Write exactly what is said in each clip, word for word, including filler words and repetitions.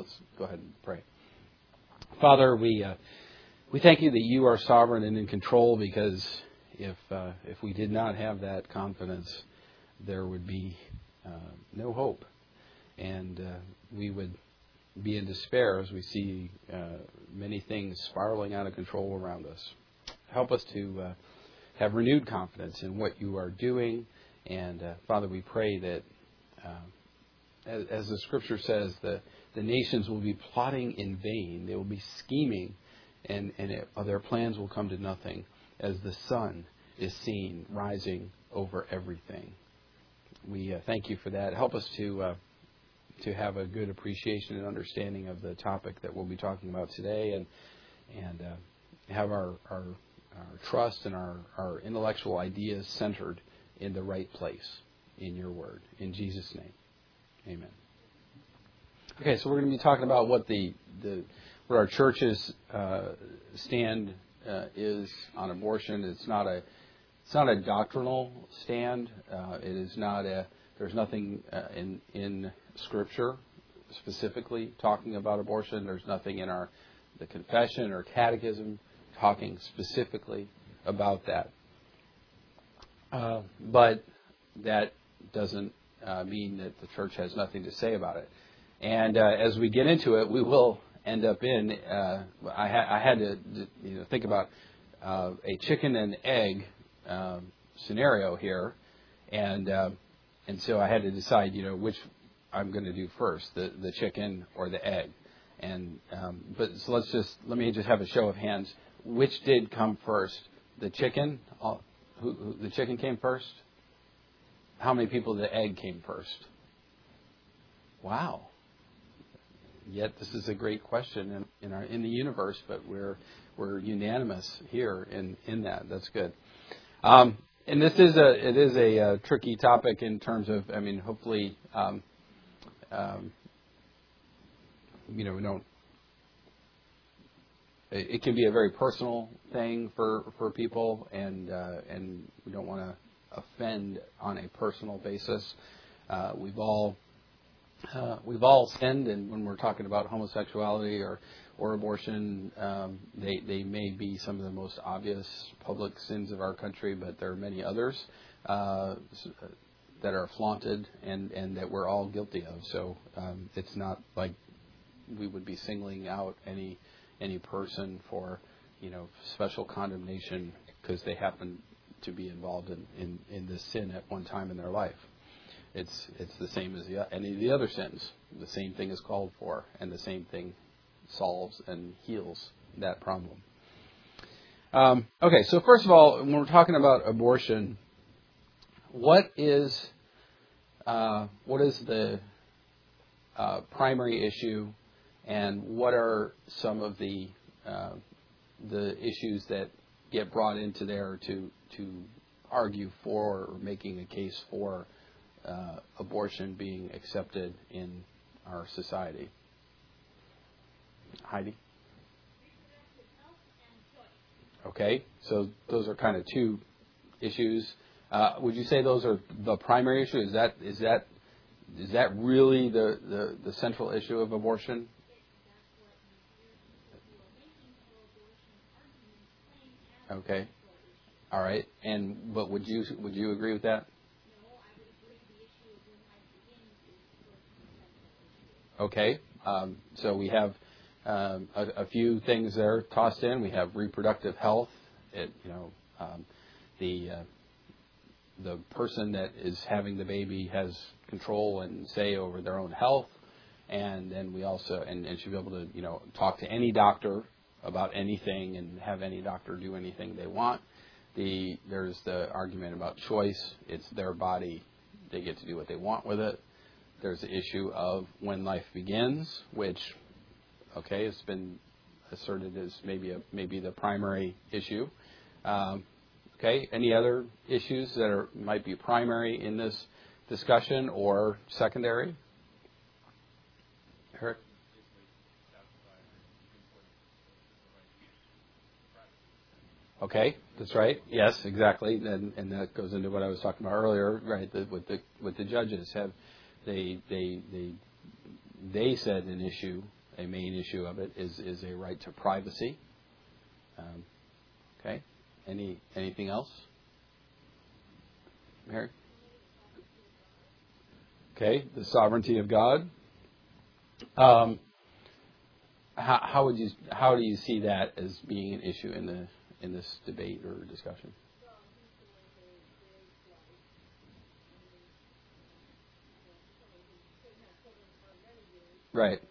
let's go ahead and pray. Father, we uh, we thank you that you are sovereign and in control, because if uh, if we did not have that confidence, there would be uh, no hope, and uh, we would be in despair as we see uh, many things spiraling out of control around us. Help us to uh, have renewed confidence in what you are doing, and uh, Father, we pray that uh, as, as the Scripture says, the the nations will be plotting in vain; they will be scheming, and and it, their plans will come to nothing as the sun is seen rising over everything. We uh, thank you for that. Help us to uh, to have a good appreciation and understanding of the topic that we'll be talking about today, and and uh, have our, our our trust and our, our intellectual ideas centered in the right place in your word. In Jesus' name, amen. Okay, so we're going to be talking about what the, the what our church's uh, stand uh, is on abortion. It's not a it's not a doctrinal stand. Uh, it is not a there's nothing uh, in in Scripture specifically talking about abortion. There's nothing in our the confession or catechism talking specifically about that. Uh, but that doesn't uh, mean that the church has nothing to say about it. And uh, as we get into it, we will end up in. Uh, I, ha- I had to you know, think about uh, a chicken and egg uh, scenario here, and uh, and so I had to decide, you know, which I'm going to do first, the the chicken or the egg. And um, but so let's just let me just have a show of hands. Which did come first? The chicken? Uh, who, who, the chicken came first? How many people the egg came first? Wow. Yet this is a great question in, in our in the universe, but we're we're unanimous here in, in that. That's good. Um, and this is a it is a, a tricky topic in terms of, I mean, hopefully, um, um, you know, we don't. It can be a very personal thing for, for people, and uh, and we don't want to offend on a personal basis. Uh, we've all uh, we've all sinned, and when we're talking about homosexuality or or abortion, um, they they may be some of the most obvious public sins of our country, but there are many others uh, that are flaunted and, and that we're all guilty of. So um, it's not like we would be singling out any. any person for, you know, special condemnation because they happen to be involved in, in, in this sin at one time in their life. It's it's the same as the, any of the other sins. The same thing is called for, and the same thing solves and heals that problem. Um, okay, so first of all, when we're talking about abortion, what is uh, what is the uh, primary issue? And what are some of the uh, the issues that get brought into there to to argue for or making a case for uh, abortion being accepted in our society? Heidi? Okay, so those are kind of two issues. Uh, would you say those are the primary issue? Is that is that is that really the, the, the central issue of abortion? Okay. All right. And but would you would you agree with that? Okay. Um, so we have um, a, a few things there tossed in. We have reproductive health. It, you know, um, the uh, the person that is having the baby has control and say over their own health, and then we also and, and should be able to you know talk to any doctor about anything and have any doctor do anything they want. The there's the argument about choice. It's their body. They get to do what they want with it. There's the issue of when life begins, which, okay, it's been asserted as maybe a, maybe the primary issue. Um, okay, any other issues that are might be primary in this discussion or secondary? Eric? Okay, that's right. Yes, exactly, and, and that goes into what I was talking about earlier, right? The, with the with the judges, have they they they they said an issue a main issue of it is, is a right to privacy. Um, okay. Any anything else? Mary? Okay, the sovereignty of God. Um, how, how would you how do you see that as being an issue in the in this debate or discussion? Right.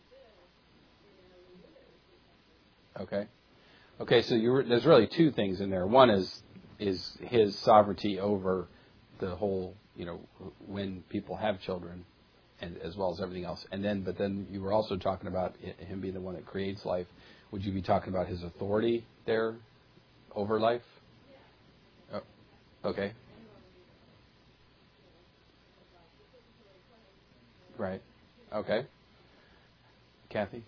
Okay. Okay. So you there's really two things in there. One is is his sovereignty over the whole, you know, when people have children, and as well as everything else. And then, but then you were also talking about him being the one that creates life. Would you be talking about his authority there over life? Oh, okay. Right. Okay. Kathy?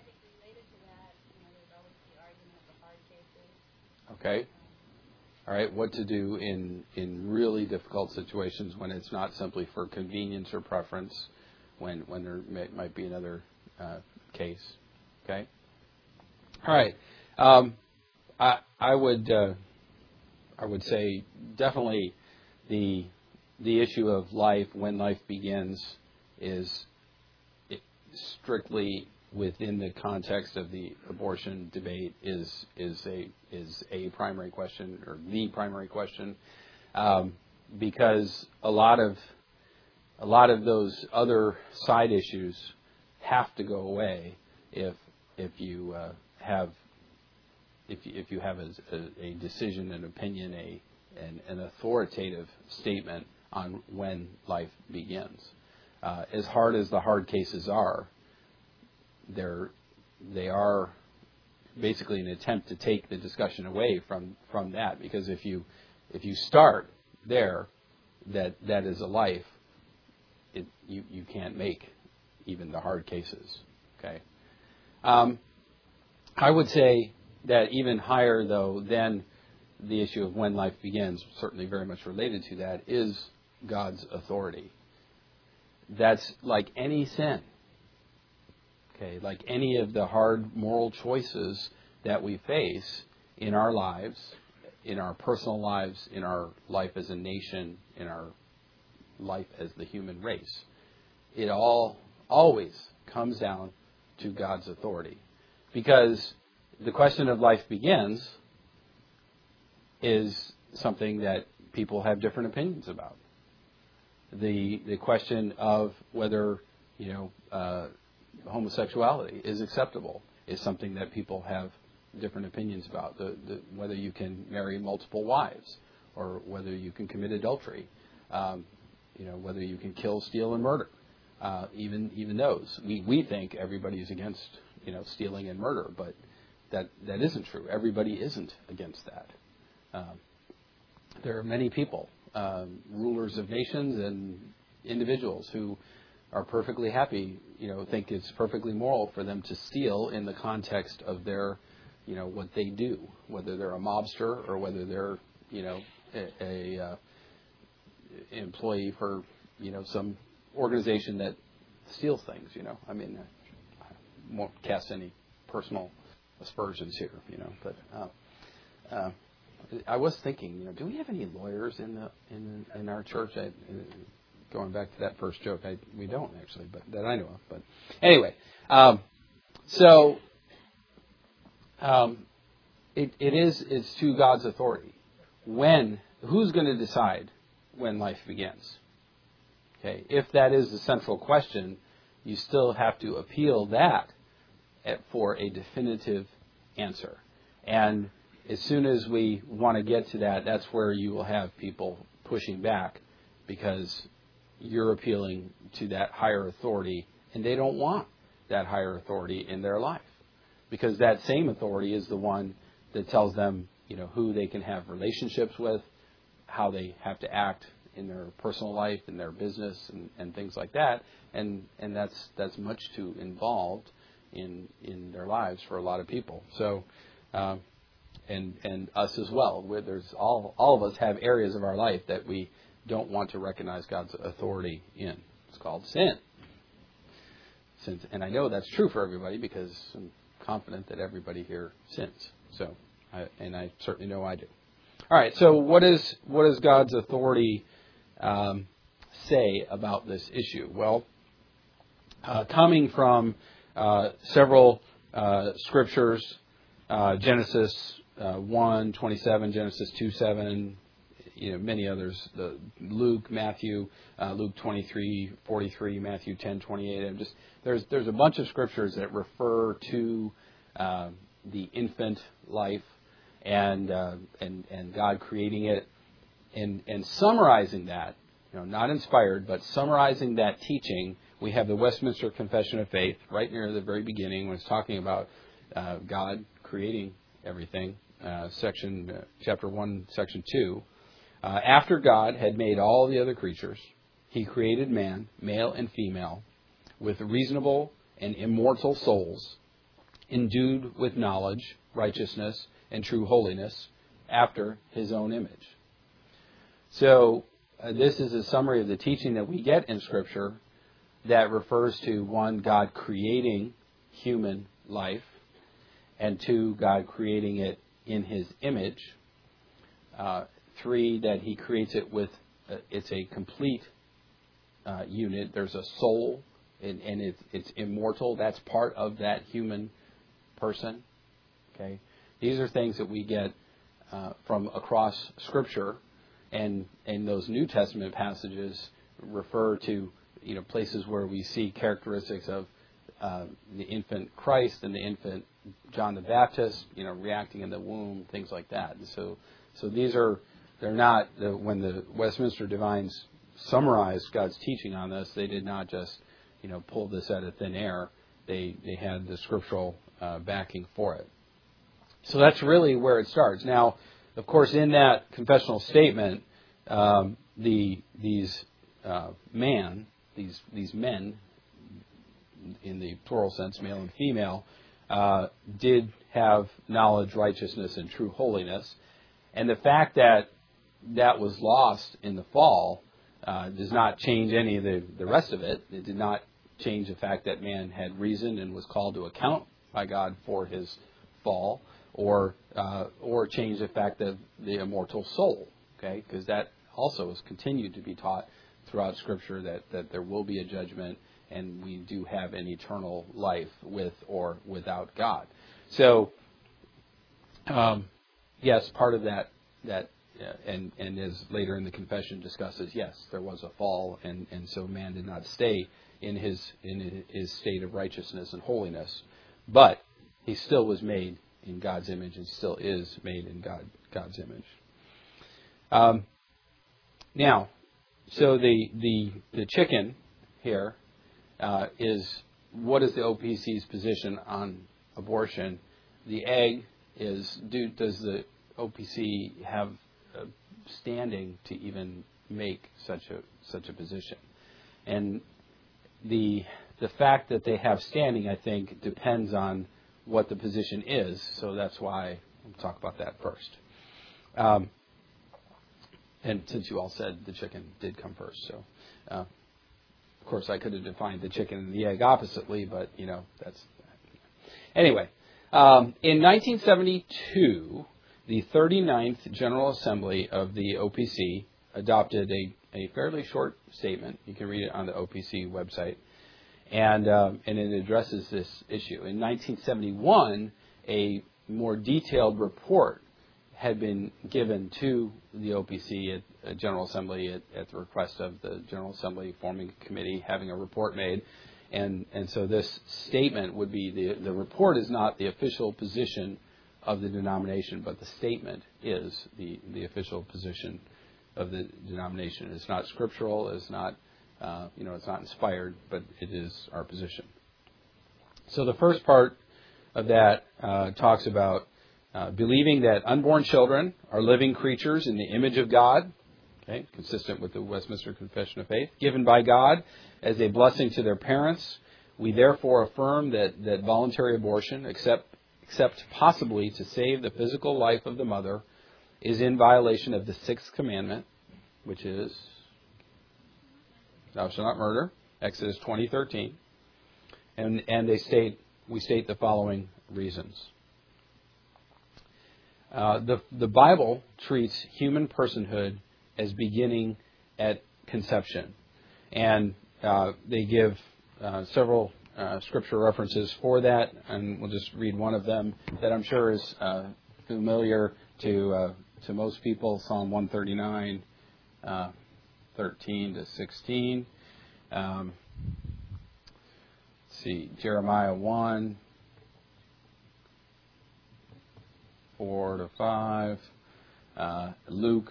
Okay. All right. What to do in, in really difficult situations when it's not simply for convenience or preference, when when there may, might be another uh, case. Okay. All right. Um, I I would uh, I would say definitely the the issue of life, when life begins, is strictly within the context of the abortion debate is is a is a primary question, or the primary question, um, because a lot of a lot of those other side issues have to go away if if you uh, have if you, if you have a, a, a decision, an opinion, a an, an authoritative statement on when life begins. Uh, as hard as the hard cases are, they're they are basically an attempt to take the discussion away from, from that, because if you if you start there, that that is a life, it, you you can't make even the hard cases. Okay, um, I would say that even higher though than the issue of when life begins, certainly very much related to that, is God's authority. That's like any sin. Okay, like any of the hard moral choices that we face in our lives, in our personal lives, in our life as a nation, in our life as the human race, it all always comes down to God's authority. Because the question of life begins is something that people have different opinions about. The the question of whether, you know, uh, homosexuality is acceptable is something that people have different opinions about. The, the, whether you can marry multiple wives, or whether you can commit adultery, um, you know, whether you can kill, steal, and murder. Uh, even even those, we we think everybody is against, you know, stealing and murder, but that that isn't true. Everybody isn't against that. Um, there are many people, um, rulers of nations and individuals, who are perfectly happy, you know, think it's perfectly moral for them to steal in the context of their, you know, what they do, whether they're a mobster or whether they're, you know, a, a uh, employee for, you know, some organization that steals things, you know. I mean, I won't cast any personal aspersions here, you know, but uh, uh, I was thinking, you know, do we have any lawyers in the in in our church? I, going back to that first joke, I, we don't actually, but that I know of. But anyway, um, so um, it, it is it's to God's authority. When who's going to decide when life begins? Okay, if that is the central question, you still have to appeal that at, for a definitive answer. And as soon as we want to get to that, that's where you will have people pushing back, because you're appealing to that higher authority, and they don't want that higher authority in their life, because that same authority is the one that tells them, you know, who they can have relationships with, how they have to act in their personal life, in their business, and, and things like that, and and that's that's much too involved in in their lives for a lot of people. So, um, and and us as well, where there's all all of us have areas of our life that we don't want to recognize God's authority in. It's called sin. since, and I know that's true for everybody because I'm confident that everybody here sins. So, I, and I certainly know I do. All right. So, what is what does God's authority um, say about this issue? Well, uh, coming from uh, several uh, scriptures, uh, Genesis uh, one twenty-seven, Genesis two seven. You know, many others, the Luke, Matthew, uh, Luke twenty-three forty-three, Matthew ten twenty-eight. I'm just there's there's a bunch of scriptures that refer to uh, the infant life and uh, and and God creating it and and summarizing that. You know, not inspired, but summarizing that teaching. We have the Westminster Confession of Faith right near the very beginning when it's talking about uh, God creating everything. Uh, section uh, chapter one, section two. Uh, after God had made all the other creatures, He created man, male and female, with reasonable and immortal souls, endued with knowledge, righteousness, and true holiness, after His own image. So, uh, this is a summary of the teaching that we get in Scripture that refers to, one, God creating human life, and two, God creating it in His image. Uh, Three, that He creates it with, uh, it's a complete uh, unit. There's a soul, and, and it's, it's immortal. That's part of that human person. Okay, these are things that we get uh, from across Scripture, and and those New Testament passages refer to, you know, places where we see characteristics of uh, the infant Christ and the infant John the Baptist, you know, reacting in the womb, things like that. And so, so these are. They're not, the, when the Westminster Divines summarized God's teaching on this, they did not just, you know, pull this out of thin air. They they had the scriptural uh, backing for it. So that's really where it starts. Now, of course, in that confessional statement, um, the these uh, man, these these men, in the plural sense, male and female, uh, did have knowledge, righteousness, and true holiness. And the fact that that was lost in the fall uh, does not change any of the, the rest of it. It did not change the fact that man had reasoned and was called to account by God for his fall, or uh, or change the fact that the immortal soul, okay, because that also has continued to be taught throughout Scripture that, that there will be a judgment and we do have an eternal life with or without God. So, um, yes, part of that that. Uh, and, and as later in the confession discusses, yes, there was a fall, and, and so man did not stay in his in his state of righteousness and holiness, but he still was made in God's image and still is made in God God's image. Um, now, so the the the chicken here uh, is, what is the O P C's position on abortion? The egg is, do does the O P C have Uh, standing to even make such a such a position? And the the fact that they have standing, I think, depends on what the position is. So that's why we'll talk about that first. Um, and since you all said the chicken did come first, so uh, of course I could have defined the chicken and the egg oppositely, but you know that's anyway. Um, in nineteen seventy-two. The thirty-ninth General Assembly of the O P C adopted a, a fairly short statement. You can read it on the O P C website. And, um, and it addresses this issue. In nineteen seventy-one, a more detailed report had been given to the O P C at a General Assembly at, at the request of the General Assembly forming a committee, having a report made. And, and so this statement would be, the, the report is not the official position of the denomination, but the statement is the, the official position of the denomination. It's not scriptural, it's not, uh, you know, it's not inspired, but it is our position. So the first part of that uh, talks about uh, believing that unborn children are living creatures in the image of God, okay, consistent with the Westminster Confession of Faith, given by God as a blessing to their parents. We therefore affirm that, that voluntary abortion, except except possibly to save the physical life of the mother, is in violation of the sixth commandment, which is, thou shalt not murder, Exodus twenty thirteen. And, and they state, we state the following reasons. Uh, the, the Bible treats human personhood as beginning at conception. And uh, they give uh, several uh, scripture references for that, and we'll just read one of them that I'm sure is uh, familiar to uh, to most people. Psalm one thirty-nine, uh, thirteen to sixteen. Um, let's see, Jeremiah one, four to five. Uh, Luke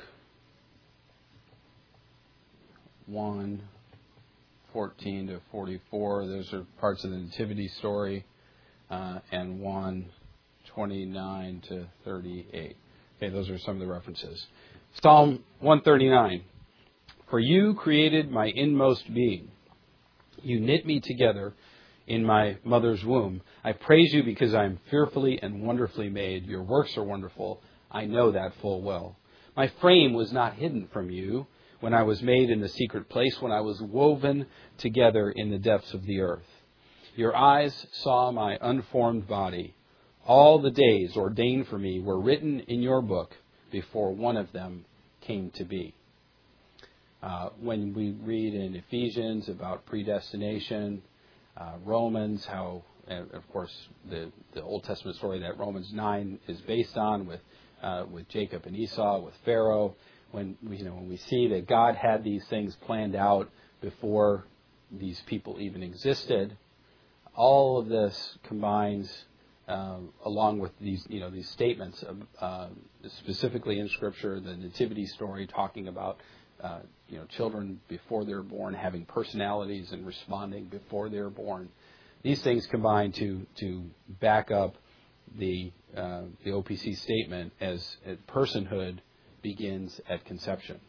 one, fourteen to forty-four. Those are parts of the Nativity story. Uh, and one, twenty-nine to thirty-eight. Okay, those are some of the references. Psalm one thirty-nine. For you created my inmost being. You knit me together in my mother's womb. I praise you because I am fearfully and wonderfully made. Your works are wonderful. I know that full well. My frame was not hidden from you when I was made in the secret place, when I was woven together in the depths of the earth. Your eyes saw my unformed body. All the days ordained for me were written in your book before one of them came to be. Uh, when we read in Ephesians about predestination, uh, Romans, how, and of course, the, the Old Testament story that Romans nine is based on with uh, with Jacob and Esau, with Pharaoh, when we, you know when we see that God had these things planned out before these people even existed, all of this combines. Um, along with these, you know, these statements, of, uh, specifically in Scripture, the Nativity story talking about, uh, you know, children before they're born having personalities and responding before they're born. These things combine to to back up the uh, the O P C statement as, as personhood begins at conception.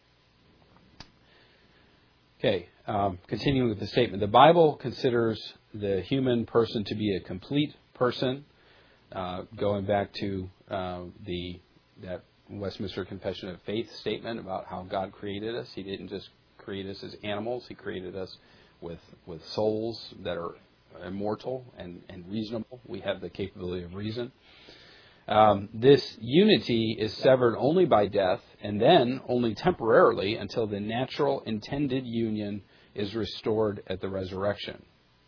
Okay, um, continuing with the statement, the Bible considers the human person to be a complete person, uh, going back to uh, the that Westminster Confession of Faith statement about how God created us. He didn't just create us as animals. He created us with with souls that are immortal and, and reasonable. We have the capability of reason. Um, this unity is severed only by death, and then only temporarily until the natural intended union is restored at the resurrection.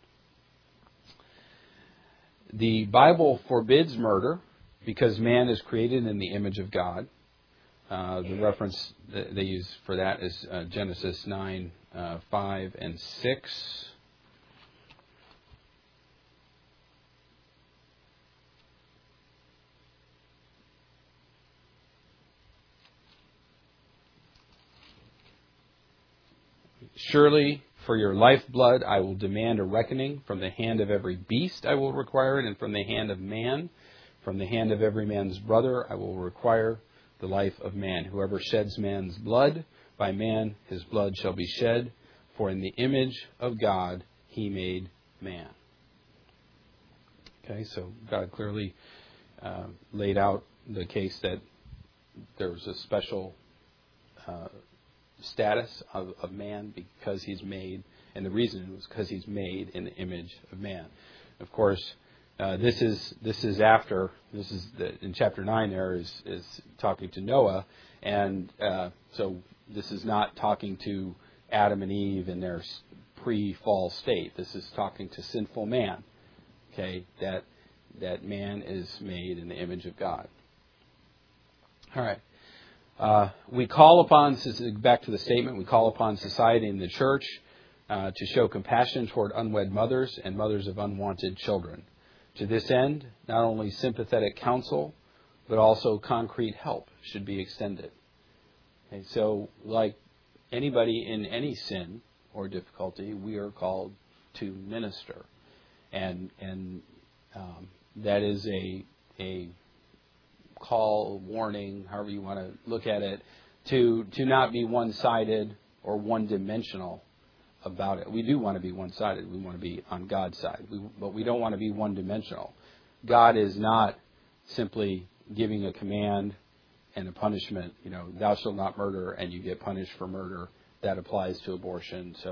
The Bible forbids murder because man is created in the image of God. Uh, the reference that they use for that is uh, Genesis nine, uh, five, and six. Surely for your lifeblood I will demand a reckoning. From the hand of every beast I will require it, and from the hand of man, from the hand of every man's brother I will require the life of man. Whoever sheds man's blood, by man his blood shall be shed, for in the image of God he made man. Okay, so God clearly uh, laid out the case that there was a special uh, status of, of man because he's made, and the reason was because he's made in the image of man. Of course, uh, this is this is after this is the, in chapter nine. There is is talking to Noah, and uh, so this is not talking to Adam and Eve in their pre-fall state. This is talking to sinful man. Okay, that that man is made in the image of God. All right. Uh, we call upon, back to the statement, we call upon society and the church uh, to show compassion toward unwed mothers and mothers of unwanted children. To this end, not only sympathetic counsel, but also concrete help should be extended. Okay, so, like anybody in any sin or difficulty, we are called to minister. And and um, that is a a call, warning, however you want to look at it, to to not be one-sided or one-dimensional about it. We do want to be one-sided. We want to be on God's side. We, but we don't want to be one-dimensional. God is not simply giving a command and a punishment. You know, thou shalt not murder, and you get punished for murder. That applies to abortion. So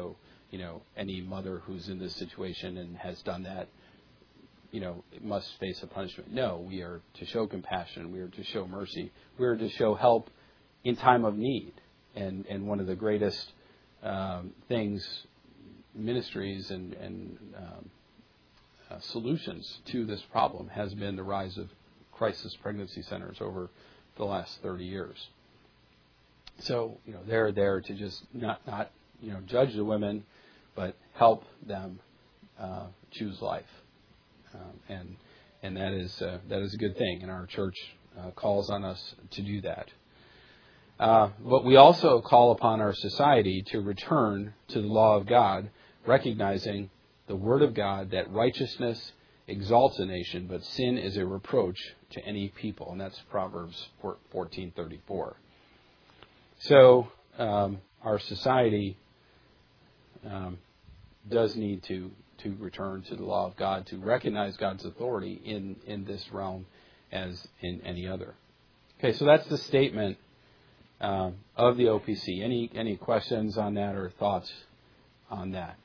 you know, any mother who's in this situation and has done that, you know, must face a punishment. No, we are to show compassion. We are to show mercy. We are to show help in time of need. And and one of the greatest um, things, ministries and, and um, uh, solutions to this problem has been the rise of crisis pregnancy centers over the last thirty years. So, you know, they're there to just not, not you know, judge the women, but help them uh, choose life. Um, and and that is uh, that is a good thing, and our church uh, calls on us to do that. Uh, but we also call upon our society to return to the law of God, recognizing the Word of God that righteousness exalts a nation, but sin is a reproach to any people, and that's Proverbs fourteen thirty-four. So um, our society um, does need to. to return to the law of God, to recognize God's authority in, in this realm as in any other. Okay, so that's the statement um, of the O P C. Any any questions on that or thoughts on that?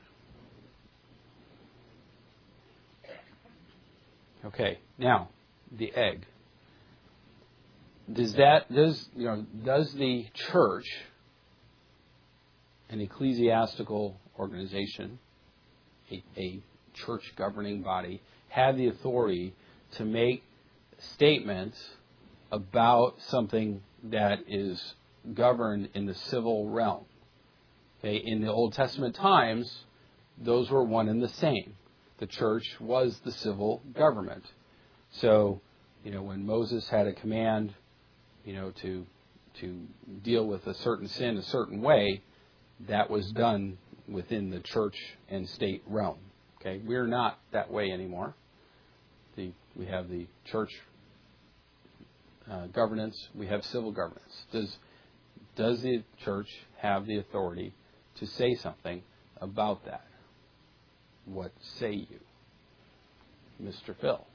Okay, now the egg. Does that does you know does the church, an ecclesiastical organization, A, a church governing body, have the authority to make statements about something that is governed in the civil realm? Okay, in the Old Testament times, those were one and the same. The church was the civil government. So, you know, when Moses had a command, you know, to to deal with a certain sin a certain way, that was done within the church and state realm. Okay, we're not that way anymore. The, we have the church uh, governance. We have civil governance. Does does the church have the authority to say something about that? What say you, Mister Phil?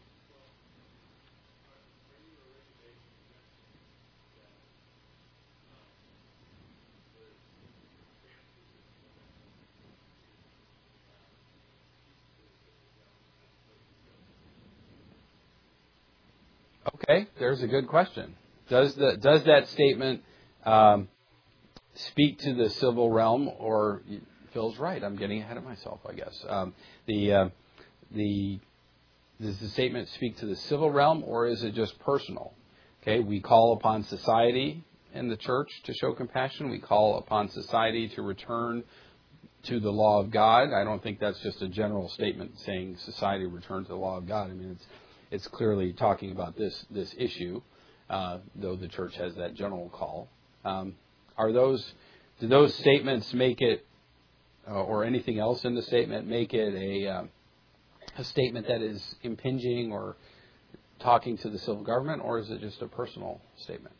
Okay, there's a good question. Does the does that statement um, speak to the civil realm, or Phil's right? I'm getting ahead of myself, I guess. Um, the uh, the does the statement speak to the civil realm, or is it just personal? Okay, we call upon society and the church to show compassion. We call upon society to return to the law of God. I don't think that's just a general statement saying society return to the law of God. I mean, it's It's clearly talking about this this issue, uh, though the church has that general call. Um, are those do those statements make it, uh, or anything else in the statement, make it a uh, a statement that is impinging or talking to the civil government, or is it just a personal statement?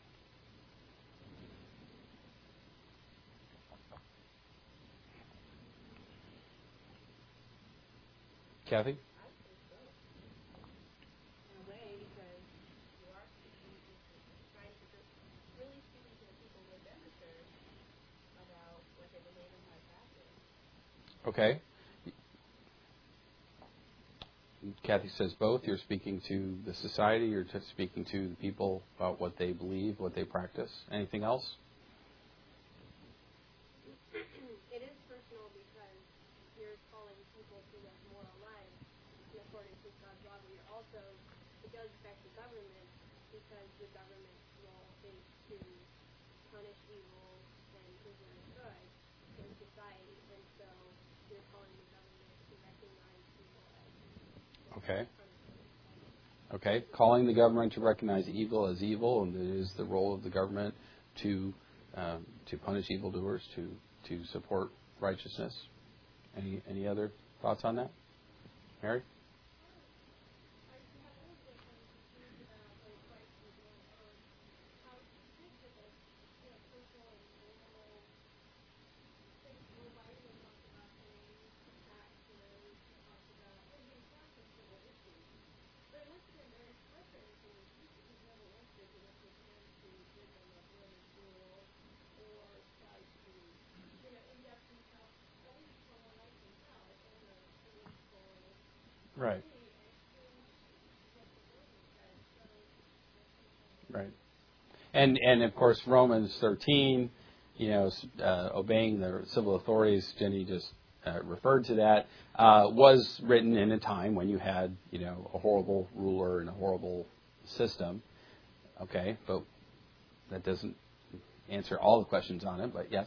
Kathy? Okay. Kathy says both. You're speaking to the society. You're just speaking to the people about what they believe, what they practice. Anything else? It is personal because you're calling people to live moral lives in accordance with God's law, but you're also, it does affect the government because the government's role is to punish evil and preserve good in society, and so you're calling the government to recognize evil as Okay. Okay. Calling the government to recognize evil as evil, and it is the role of the government to um, to punish evildoers, to to support righteousness. Any any other thoughts on that, Mary? Right. Right. And and of course Romans thirteen, you know, uh, obeying the civil authorities. Jenny just uh, referred to that. Uh, was written in a time when you had, you know, a horrible ruler and a horrible system. Okay, but that doesn't answer all the questions on it. But yes.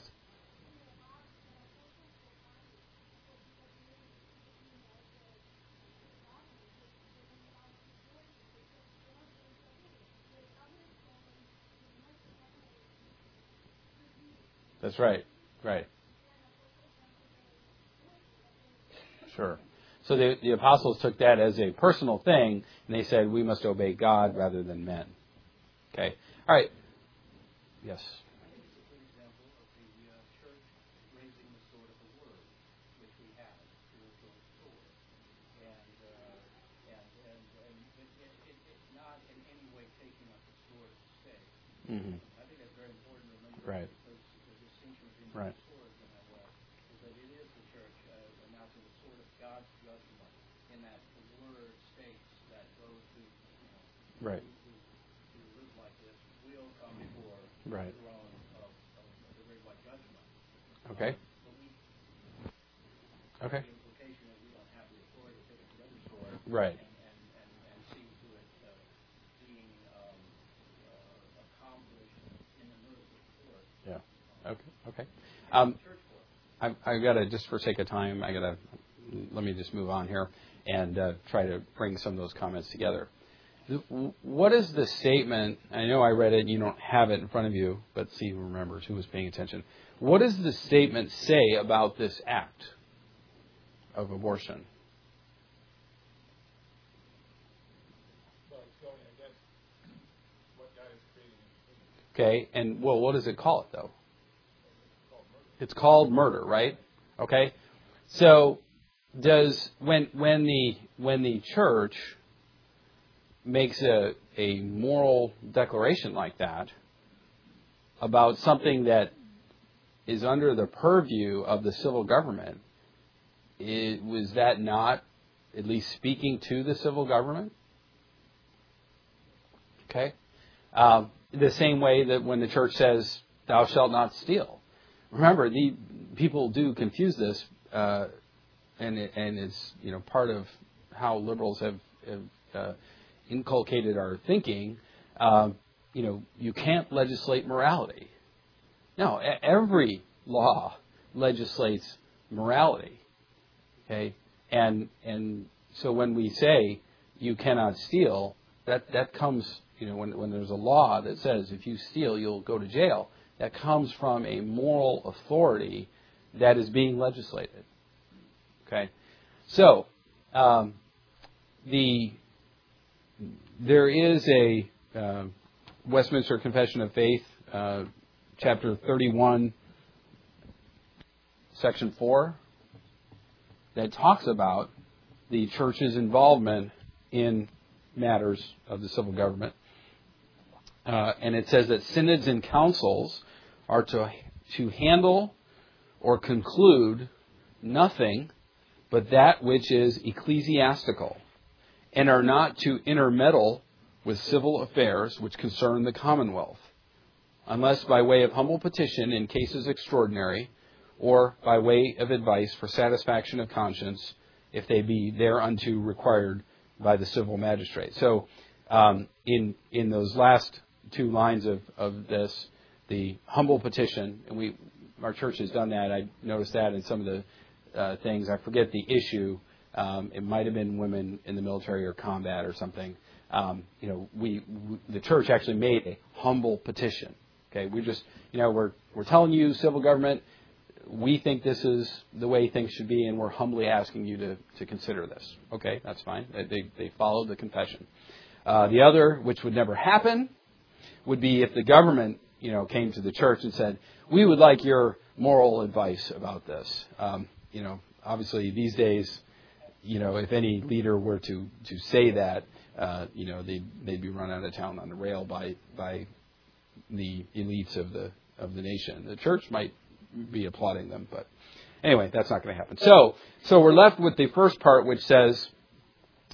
That's right. Right. Sure. So the, the apostles took that as a personal thing, and they said we must obey God rather than men. Okay. All right. Yes. Mm-hmm. I think that's very important to remember. Right. Because the distinction between Right. the swords in that way is that it is the church uh, announcing the sword of God's judgment, in that the word states that those who, you know, Right. who, who, who live like this will come before Right. the throne of, of, of the great white judgment. Okay. Um, but we, Okay. the implication that we don't have the authority to take up the other sword. Right. And, and, and, and see to it uh, being um, uh, accomplished in the notice of the court. Yeah. Okay. Okay. Um, Church court. I've, I've got to, just for sake of time, I got to, let me just move on here and uh, try to bring some of those comments together. What is the statement? I know I read it and you don't have it in front of you, but see who remembers, who was paying attention. What does the statement say about this act of abortion? Well, it's going against what God is creating. Okay, and well, what does it call it though? It's called murder, right? Okay, so does when when the when the church makes a a moral declaration like that about something that is under the purview of the civil government, it, was that not at least speaking to the civil government? Okay, um, the same way that when the church says, "Thou shalt not steal." Remember, the people do confuse this, uh, and it, and it's, you know, part of how liberals have, have uh, inculcated our thinking. Um, you know, you can't legislate morality. No, every law legislates morality. Okay, and and so when we say you cannot steal, that that comes, you know, when when there's a law that says if you steal you'll go to jail, that comes from a moral authority that is being legislated. Okay, so um, the there is a uh, Westminster Confession of Faith, uh, chapter thirty-one, section four, that talks about the church's involvement in matters of the civil government. Uh, and it says that synods and councils are to to handle or conclude nothing but that which is ecclesiastical, and are not to intermeddle with civil affairs which concern the commonwealth, unless by way of humble petition in cases extraordinary, or by way of advice for satisfaction of conscience, if they be thereunto required by the civil magistrate. So, um, in in those last two lines of, of this, the humble petition, and we our church has done that. I noticed that in some of the uh, things. I forget the issue. Um, it might have been women in the military or combat or something. Um, you know, we, we the church actually made a humble petition. Okay, we just you know we're we're telling you, civil government, we think this is the way things should be, and we're humbly asking you to, to consider this. Okay, that's fine. They they followed the confession. Uh, the other, which would never happen, would be if the government, you know, came to the church and said, "We would like your moral advice about this." Um, you know, obviously these days, you know, if any leader were to, to say that, uh, you know, they'd they'd be run out of town on the rail by by the elites of the of the nation. The church might be applauding them, but anyway, that's not going to happen. So, so we're left with the first part, which says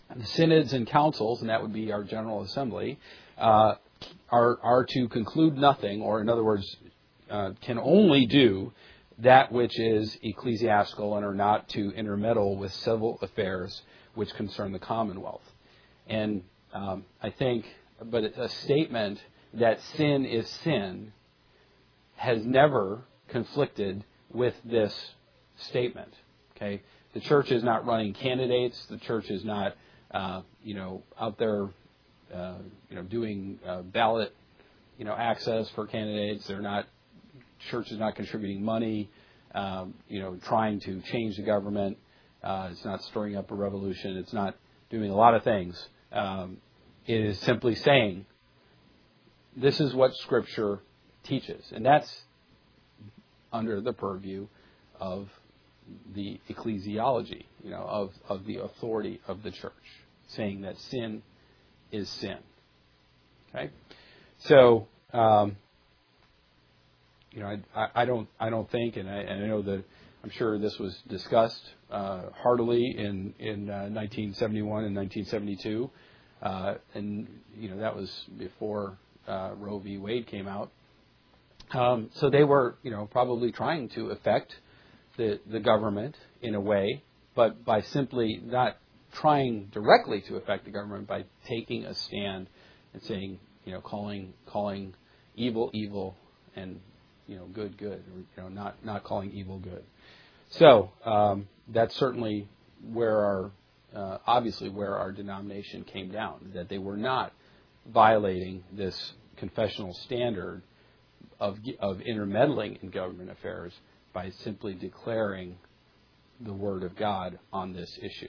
the synods and councils, and that would be our General Assembly, uh, are are to conclude nothing, or in other words, uh, can only do that which is ecclesiastical and are not to intermeddle with civil affairs which concern the commonwealth. And um, I think, but a statement that sin is sin has never conflicted with this statement. Okay, the church is not running candidates. The church is not, uh, you know, out there, uh, you know, doing uh, ballot, you know, access for candidates. They're not. Church is not contributing money. Um, you know, trying to change the government. Uh, it's not stirring up a revolution. It's not doing a lot of things. Um, it is simply saying, this is what Scripture teaches, and that's under the purview of the ecclesiology, you know, of, of the authority of the church, saying that sin is sin. Okay, so um, you know, I, I don't, I don't think, and I, and I know that I'm sure this was discussed uh, heartily in in uh, nineteen seventy-one and nineteen seventy-two, uh, and you know that was before uh, Roe v. Wade came out. Um, so they were, you know, probably trying to affect the the government in a way, but by simply not trying directly to affect the government, by taking a stand and saying, you know, calling calling evil evil and, you know, good good, or, you know, not not calling evil good. So um, that's certainly where our uh, obviously where our denomination came down, that they were not violating this confessional standard of of intermeddling in government affairs by simply declaring the Word of God on this issue.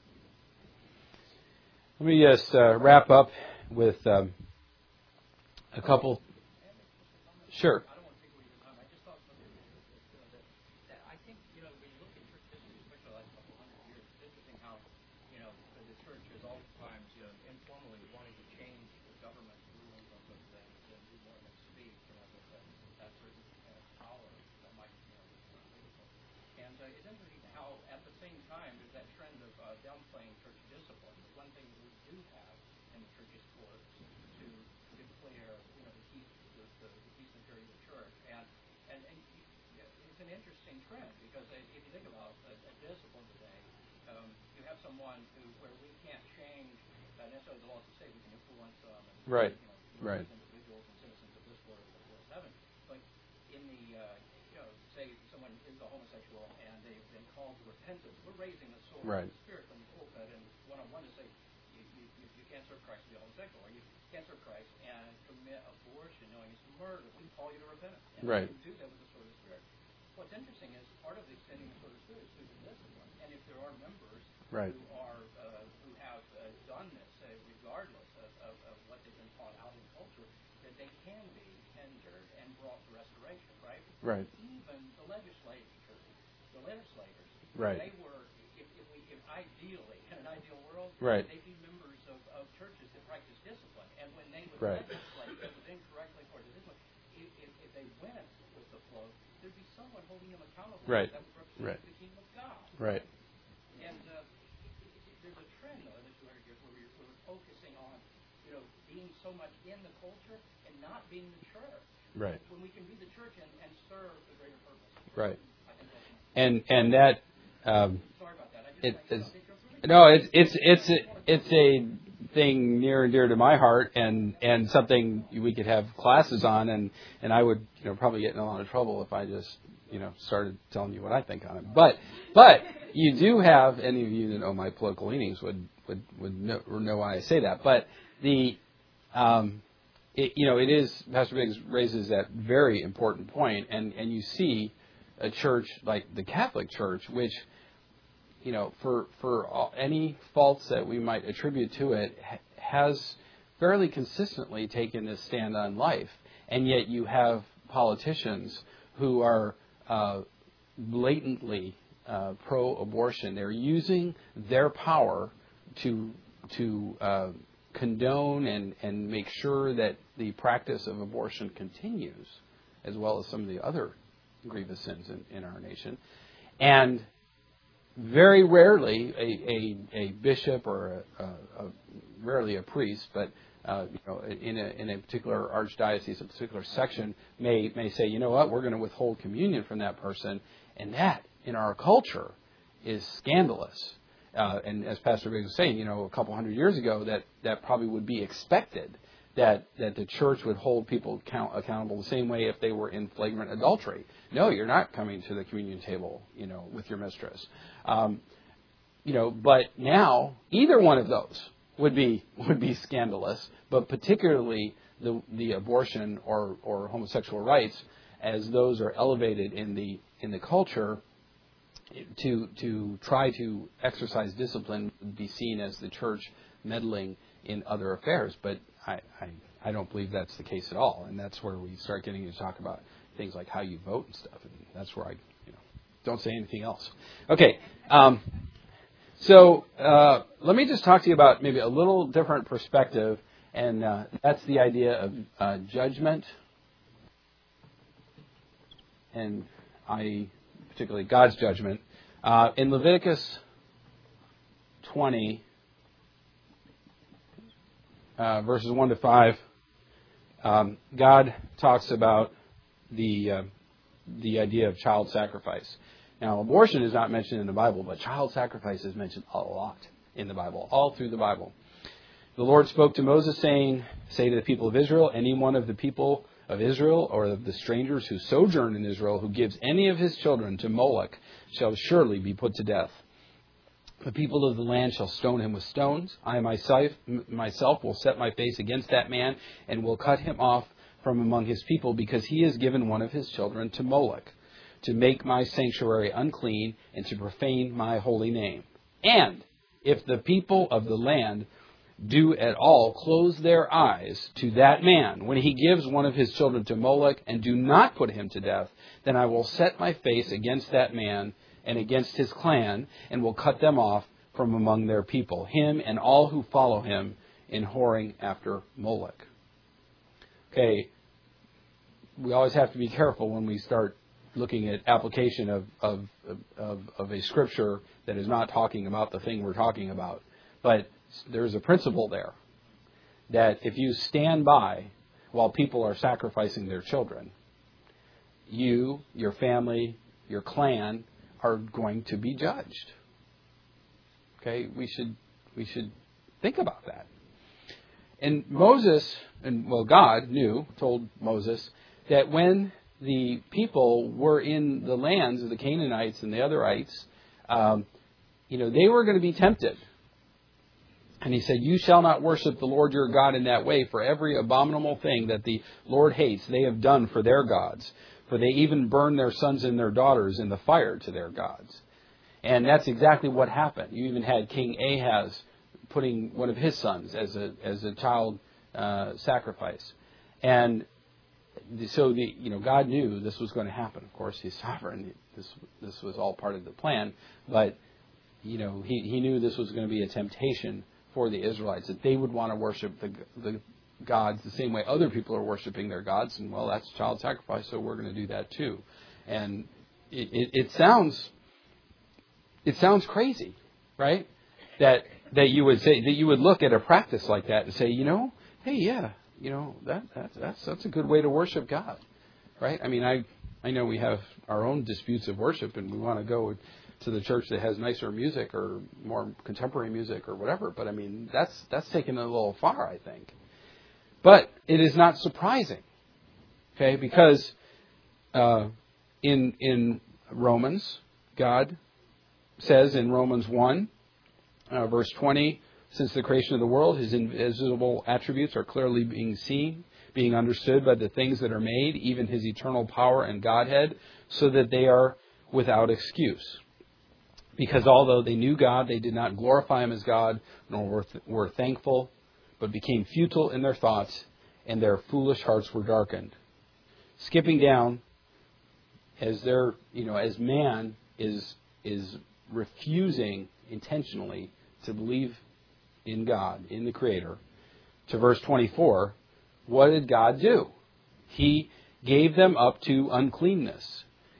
Let me just uh, wrap up with um, a couple. Sure. I don't want to take away your time. I just thought something that, that I think, you know, when you look at church history, especially the last couple hundred years, it's interesting how, you know, the church is oftentimes, you know, informally wanting to change the government's rulings on some things and do more than speak, you know, with that, that certain uh, power that might, you know, be political. And uh, it's interesting how, at the same time, there's that trend of uh, downplaying church discipline. But one thing we do have in the church's courts to declare, you know, to keep the, the, the peace and purity of the church. And, and, and it's an interesting trend because if you think about a, a discipline today, um, you have someone who, where we can't change uh, necessarily the laws of the state, we can influence them and, Right. you know, Right. individuals and citizens of this world and the world of heaven. But in the, uh, you know, say someone is a homosexual and they've been called to repentance, we're raising the sword Right. of the Spirit from the pulpit and one-on-one to say, you, you, you, you can't serve Christ and be homosexual, or you can't serve Christ and commit abortion knowing it's murder. We call you to repentance. And Right. we do that with the sword of the Spirit. What's interesting is part of extending the sword of the Spirit is through the discipline. And if there are members Right. who are uh, who have uh, done this, uh, regardless of, of, of what they've been taught out in culture, that they can be injured and brought to restoration, right? Right. Even the legislators, the legislators, Right. they were, if, if we, if ideally, in an ideal world, Right. they'd be members of, of churches that practice discipline. And when they would Right. legislate that was incorrectly for the discipline, if, if, if they went with the flow, there'd be someone holding them accountable Right. that would represent Right. the kingdom of God. Right. And uh, there's a trend, though, in the two hundred years where we're, where we're focusing on, you know, being so much in the culture and not being the church. Right. When we can be the church and, and serve the greater purpose. Right. I think that's And and that. Um, sorry about that. I just, It I, is, I, no, it's it's it's a, it's a thing near and dear to my heart, and, and something we could have classes on, and, and I would, you know, probably get in a lot of trouble if I just, you know, started telling you what I think on it. But but you do have, any of you that know my political leanings would would would know, know why I say that. But the um, it, you know, it is, Pastor Biggs raises that very important point, and and you see a church like the Catholic Church, which, you know, for for all, any faults that we might attribute to it, ha- has fairly consistently taken this stand on life. And yet you have politicians who are uh, blatantly uh, pro-abortion. They're using their power to to uh, condone and, and make sure that the practice of abortion continues, as well as some of the other grievous sins in, in our nation. And very rarely a, a, a bishop or a, a, a rarely a priest, but uh, you know, in a in a particular archdiocese, a particular section may may say, you know what, we're going to withhold communion from that person, and that in our culture is scandalous. Uh, and as Pastor Biggs was saying, you know, a couple hundred years ago, that, that probably would be expected, that that the church would hold people count, accountable the same way if they were in flagrant adultery. No, you're not coming to the communion table, you know, with your mistress. Um, you know, but now either one of those would be would be scandalous, but particularly the the abortion or, or homosexual rights, as those are elevated in the in the culture. To to try to exercise discipline would be seen as the church meddling in other affairs, but I, I I don't believe that's the case at all, and that's where we start getting to talk about things like how you vote and stuff, and that's where I you know don't say anything else. Okay, um, so uh, let me just talk to you about maybe a little different perspective, and uh, that's the idea of uh, judgment, and I. particularly God's judgment. Uh, in Leviticus twenty, uh, verses one to five, um, God talks about the uh, the idea of child sacrifice. Now, abortion is not mentioned in the Bible, but child sacrifice is mentioned a lot in the Bible, all through the Bible. The Lord spoke to Moses, saying, "Say to the people of Israel, any one of the people of Israel, or of the strangers who sojourn in Israel, who gives any of his children to Moloch, shall surely be put to death. The people of the land shall stone him with stones. I myself, myself will set my face against that man, and will cut him off from among his people, because he has given one of his children to Moloch, to make my sanctuary unclean, and to profane my holy name. And if the people of the land do at all close their eyes to that man when he gives one of his children to Moloch, and do not put him to death, then I will set my face against that man and against his clan, and will cut them off from among their people, him and all who follow him in whoring after Moloch." Okay, we always have to be careful when we start looking at application of, of, of, of a scripture that is not talking about the thing we're talking about. But there's a principle there that if you stand by while people are sacrificing their children, you, your family, your clan are going to be judged. Okay, we should we should think about that. And Moses, and well, God knew, told Moses that when the people were in the lands of the Canaanites and the otherites, um, you know, they were going to be tempted. And he said, "You shall not worship the Lord your God in that way, for every abominable thing that the Lord hates they have done for their gods. For they even burn their sons and their daughters in the fire to their gods." And that's exactly what happened. You even had King Ahaz putting one of his sons as a as a child uh, sacrifice. And so the you know God knew this was going to happen. Of course, He's sovereign. This this was all part of the plan. But you know He He knew this was going to be a temptation for the Israelites, that they would want to worship the the gods the same way other people are worshiping their gods, and well, that's child sacrifice, so we're going to do that too. And it, it, it sounds it sounds crazy, right? That that you would say that you would look at a practice like that and say, you know, hey, yeah, you know that that's that's that's a good way to worship God, right? I mean, I I know we have our own disputes of worship, and we want to go to the church that has nicer music or more contemporary music or whatever. But I mean, that's that's taken a little far, I think. But it is not surprising, okay? Because uh, in in Romans, God says in Romans one, uh, verse twenty, "Since the creation of the world, His invisible attributes are clearly being seen, being understood by the things that are made, even His eternal power and Godhead, so that they are without excuse. Because although they knew God, they did not glorify Him as God, nor were, th- were thankful, but became futile in their thoughts, and their foolish hearts were darkened." Skipping down, as their, you know, as man is is refusing intentionally to believe in God, in the Creator, to verse twenty-four, what did God do? He gave them up to uncleanness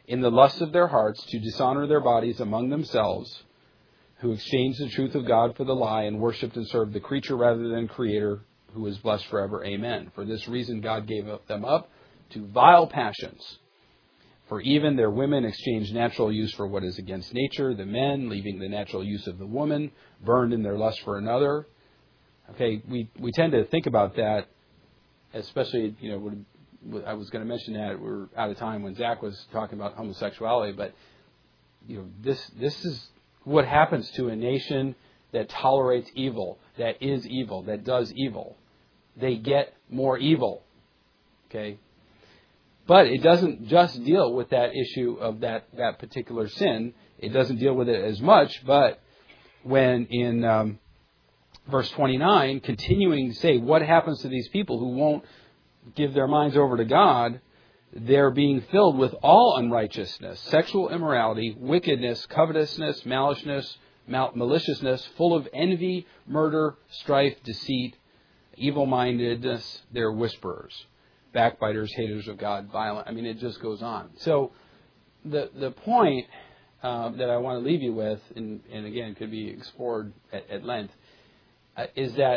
in the lusts of their hearts to dishonor their bodies among themselves, who exchanged the truth of God for the lie and worshipped and served the creature rather than Creator, who is blessed forever. Amen. For this reason God gave them up to vile passions. For even their women exchanged natural use for what is against nature. The men, leaving the natural use of the woman, burned in their lust for another. Okay, we, we tend to think about that, especially, you know, when, I was going to mention that we're out of time when Zach was talking about homosexuality, but, you know, this this is what happens to a nation that tolerates evil, that is evil, that does evil. They get more evil. Okay? But it doesn't just deal with that issue of that, that particular sin. It doesn't deal with it as much, but when in um, verse twenty-nine, continuing to say, what happens to these people who won't give their minds over to God? They're being filled with all unrighteousness, sexual immorality, wickedness, covetousness, maliciousness, mal- maliciousness, full of envy, murder, strife, deceit, evil-mindedness. They're whisperers, backbiters, haters of God, violent. I mean, it just goes on. So the the point uh, that I want to leave you with, and, and again, could be explored at, at length, uh, is that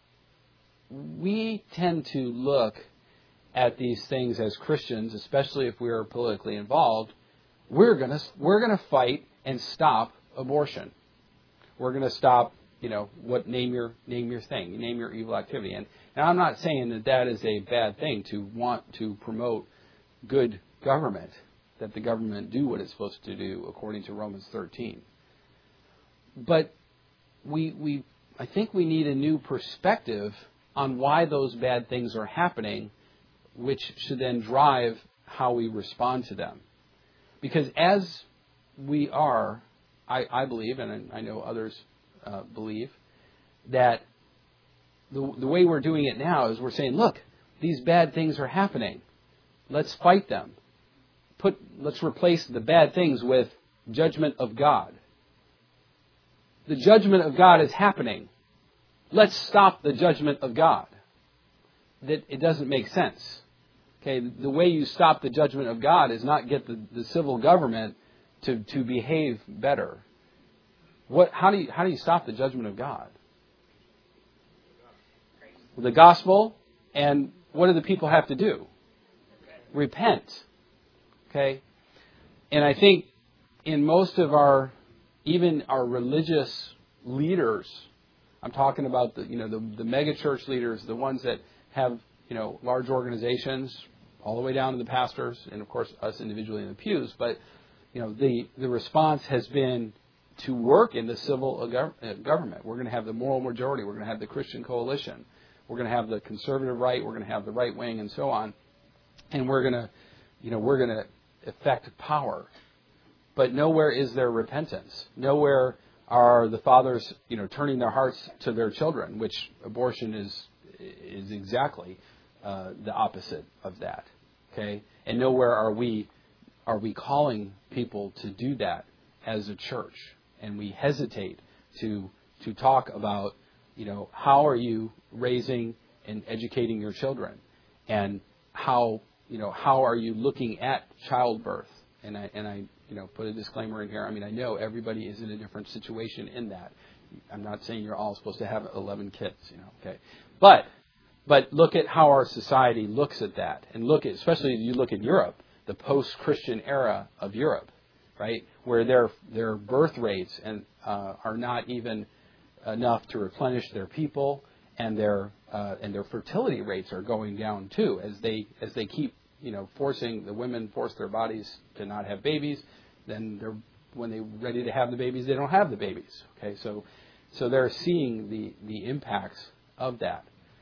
we tend to look at these things as Christians, especially if we are politically involved. We're gonna we're gonna fight and stop abortion. We're gonna stop, you know, what name your name your thing, name your evil activity. And, and I'm not saying that that is a bad thing to want to promote good government, that the government do what it's supposed to do according to Romans thirteen. But we we I think we need a new perspective on why those bad things are happening, which should then drive how we respond to them. Because as we are, I, I believe, and I know others uh, believe, that the, the way we're doing it now is we're saying, look, these bad things are happening. Let's fight them. Put, let's replace the bad things with judgment of God. The judgment of God is happening. Let's stop the judgment of God. That it doesn't make sense. Okay, the way you stop the judgment of God is not get the, the civil government to, to behave better. What? How do you how do you stop the judgment of God? The gospel, and what do the people have to do? Repent. Okay, and I think in most of our, even our religious leaders, I'm talking about the you know the the mega church leaders, the ones that have you know large organizations, all the way down to the pastors, and of course us individually in the pews. But you know the the response has been to work in the civil government. We're going to have the moral majority. We're going to have the Christian coalition. We're going to have the conservative right. We're going to have the right wing, and so on. And we're going to, you know, we're going to effect power. But nowhere is there repentance. Nowhere are the fathers, you know, turning their hearts to their children, which abortion is is exactly uh, the opposite of that. Okay, and nowhere are we are we calling people to do that as a church, and we hesitate to to talk about, you know, how are you raising and educating your children, and how you know how are you looking at childbirth, and I and I. You know, put a disclaimer in here. I mean, I know everybody is in a different situation in that. I'm not saying you're all supposed to have eleven kids, you know, okay. But, but look at how our society looks at that. And look at, especially if you look at Europe, the post-Christian era of Europe, right? Where their, their birth rates and, uh, are not even enough to replenish their people, and their, uh, and their fertility rates are going down too, as they, as they keep you know, forcing the women force their bodies to not have babies. Then they're when they're ready to have the babies, they don't have the babies. Okay, so so they're seeing the, the impacts of that,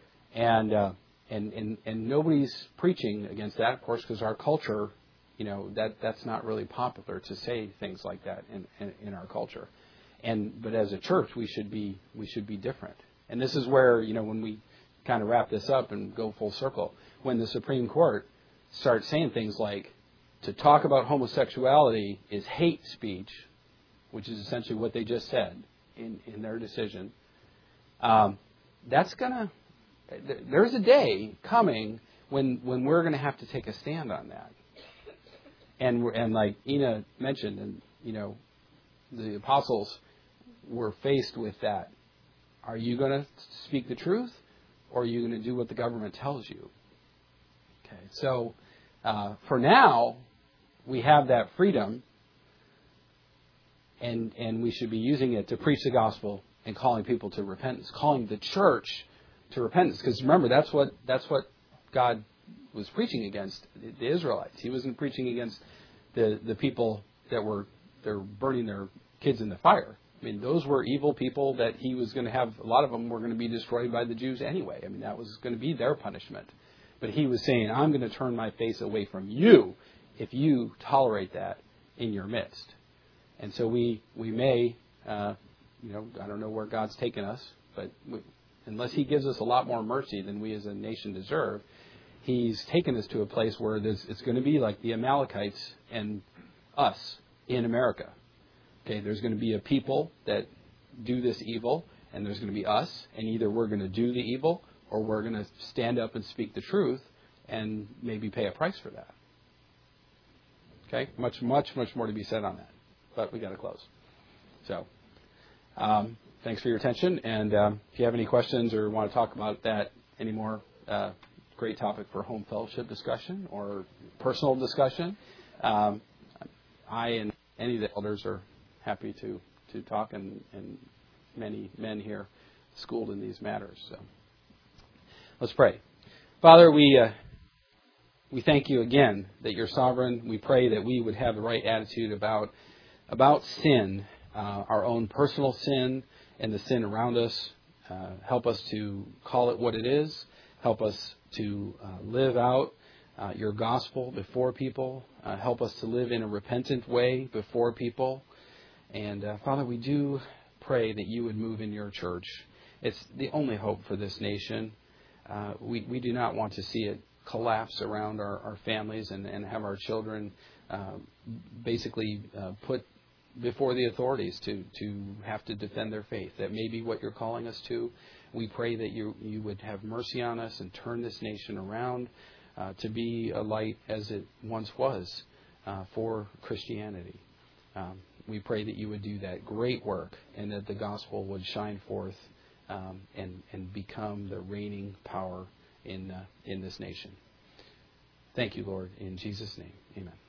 and uh, and and and nobody's preaching against that, of course, because our culture, you know, that that's not really popular to say things like that in, in in our culture, and but as a church, we should be we should be different. And this is where, you know, when we kind of wrap this up and go full circle, when the Supreme Court start saying things like, to talk about homosexuality is hate speech, which is essentially what they just said in, in their decision, um, that's going to, there's a day coming when, when we're going to have to take a stand on that. And and like Ina mentioned, and you know, the apostles were faced with that. Are you going to speak the truth, or are you going to do what the government tells you? Okay, so uh, for now, we have that freedom, and and we should be using it to preach the gospel and calling people to repentance, calling the church to repentance. Because remember, that's what that's what God was preaching against the Israelites. He wasn't preaching against the the people that were they're burning their kids in the fire. I mean, those were evil people that he was going to have. A lot of them were going to be destroyed by the Jews anyway. I mean, that was going to be their punishment. But he was saying, I'm going to turn my face away from you if you tolerate that in your midst. And so we we may, uh, you know, I don't know where God's taken us, but we, unless he gives us a lot more mercy than we as a nation deserve, he's taken us to a place where it's going to be like the Amalekites and us in America. Okay, there's going to be a people that do this evil, and there's going to be us, and either we're going to do the evil or we're going to stand up and speak the truth and maybe pay a price for that. Okay, much, much, much more to be said on that, but we got to close. So, um, thanks for your attention, and um, if you have any questions or want to talk about that anymore, uh, great topic for home fellowship discussion or personal discussion. Um, I and any of the elders are happy to, to talk, and, and many men here schooled in these matters. So let's pray. Father, we uh, we thank you again that you're sovereign. We pray that we would have the right attitude about about sin, uh, our own personal sin and the sin around us. Uh, help us to call it what it is. Help us to uh, live out uh, your gospel before people. Uh, help us to live in a repentant way before people. And, uh, Father, we do pray that you would move in your church. It's the only hope for this nation. Uh, we, we do not want to see it collapse around our, our families and, and have our children uh, basically uh, put before the authorities to, to have to defend their faith. That may be what you're calling us to. We pray that you, you would have mercy on us and turn this nation around uh, to be a light as it once was uh, for Christianity. Um, We pray that you would do that great work and that the gospel would shine forth um, and, and become the reigning power in uh, in this nation. Thank you, Lord. In Jesus' name, amen.